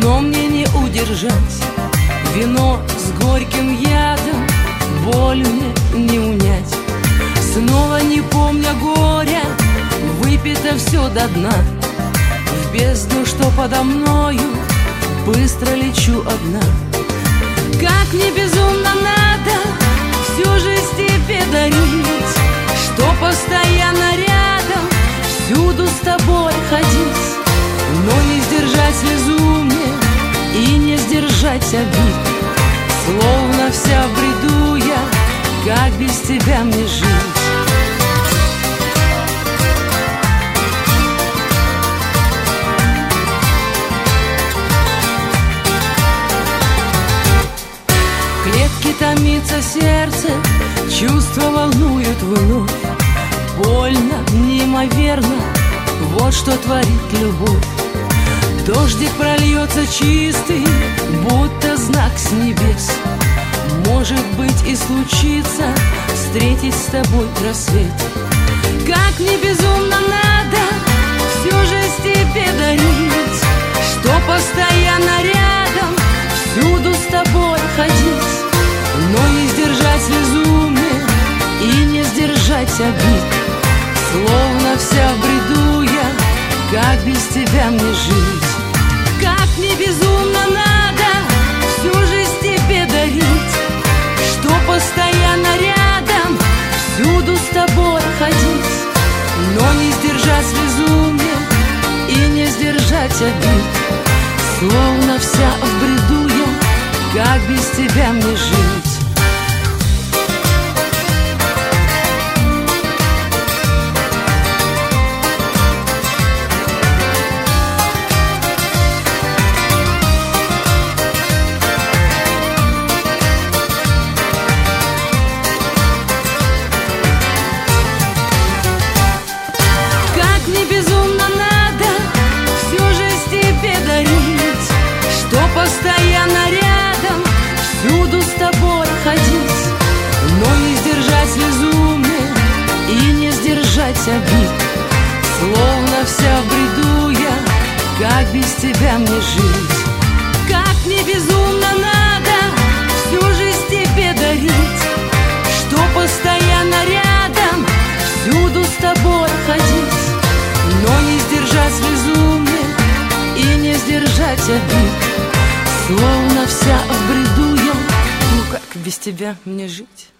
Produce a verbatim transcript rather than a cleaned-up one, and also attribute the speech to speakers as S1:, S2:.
S1: но мне не удержать. Вино с горьким ядом, боль мне не унять. Снова не помня горя, выпито все до дна. В бездну, что подо мною, быстро лечу одна. Как мне безумно надо всю жизнь тебе дарить, что постоянно рядом, всюду с тобой ходить. Но не сдержать слезу мне и не сдержать обид. Словно вся в бреду я, как без тебя мне жить? В клетке томится сердце, чувства волнуют вновь. Больно, неимоверно, вот что творит любовь. Дождик прольется чистый, будто знак с небес. Может быть и случится встретить с тобой рассвет. Как мне безумно надо всю жизнь тебе дарить, что постоянно рядом, всюду с тобой ходить. Но не сдержать слезу мне и не сдержать обид. Словно вся в бреду я, как без тебя мне жить? Как мне безумно надо всю жизнь тебе дарить, что постоянно рядом, всюду с тобой ходить. Но не сдержать слезу мне и не сдержать обид. Словно вся в бреду я, как без тебя мне жить? Постоянно рядом, всюду с тобой ходить. Но не сдержать слезу мне и не сдержать обид. Словно вся в бреду я, как без тебя мне жить? Как мне безумно надо всю жизнь тебе дарить, что постоянно рядом, всюду с тобой ходить. Но не сдержать слезу мне и не сдержать обид. Словно вся в бреду я, ну как без тебя мне жить?